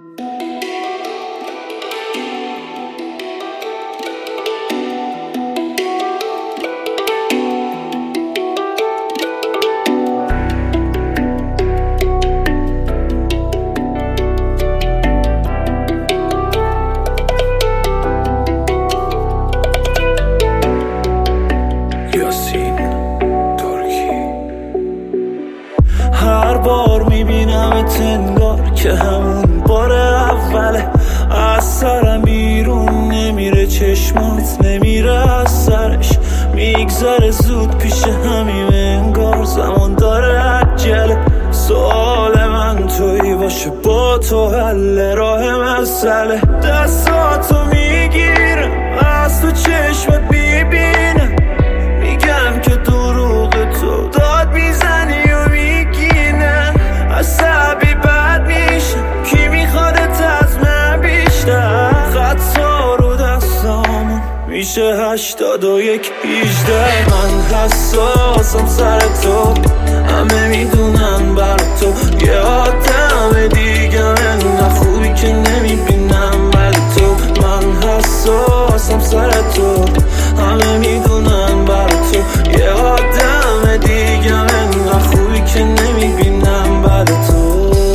هر بار میبینمت انگار که همون بار اوله، از سرم بیرون نمیره، چشمات نمیره از سرش، میگذره زود پیش همیم، انگار زمان داره عجله. سوال من تویی باشه، با تو حل راه مسئله، دستاتو میگیرم از تو چشمت میبینم، میگم که دروغ تو داد میزنی و میگینه، عصبی بد میشم کی میخوادت از من بیشتر، خطا رو دستامون میشه 81 18. من حساسم سر تو، همه میدونن بر تو، یه آدم دیگه انقدر خوبی که نمیبینم بر تو. من حساسم سر تو، همه میدونن بر تو، یه آدم دیگه انقدر خوبی که نمیبینم بر تو.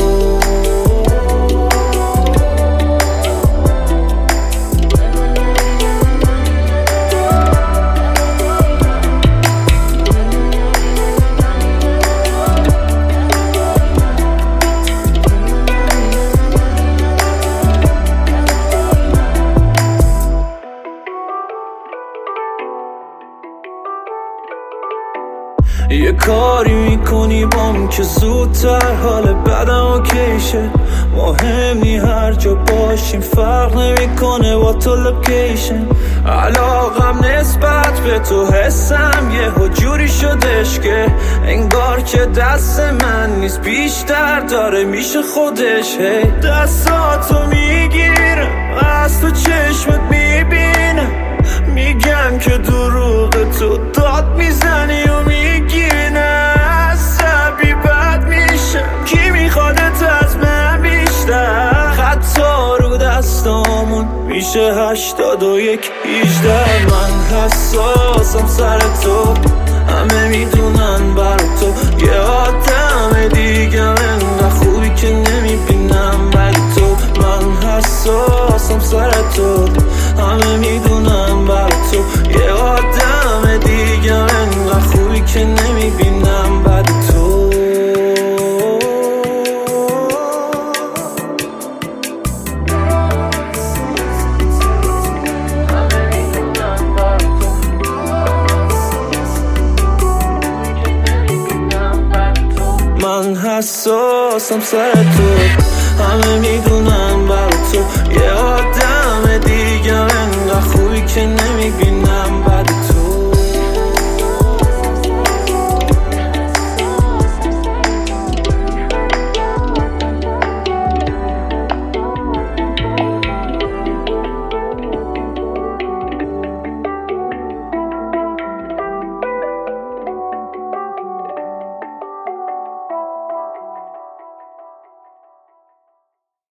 یه کاری میکنی بام که زودتر حال بدم اوکیشه، مهم نی هر جا باشیم فرق نمیکنه با تو لوکیشن، علاقم نسبت به تو حسم یه جوری شدش که انگار که دست من نیست، بیشتر داره میشه خودش. دستاتو میگیرم از تو چشمت میبینم، میگم که دروغ تو داد میزنی و میگینه، عصبی بد میشم کی میخوادت از من بیشتر، خطا رو دستامون میشه 81 18. من حساسم سر تو، همه میدونن بر تو، یه آدم دیگه انقدر خوبی که نمیبینم بر تو. من حساسم سر تو، همه میدونن بر تو، یه آدم دیگه انقدر خوبی که نمیبینم بر تو. من حساسم سر تو، همه میدونن بر تو، یه آدم دیگه انقدر خوبی که نمیبینم.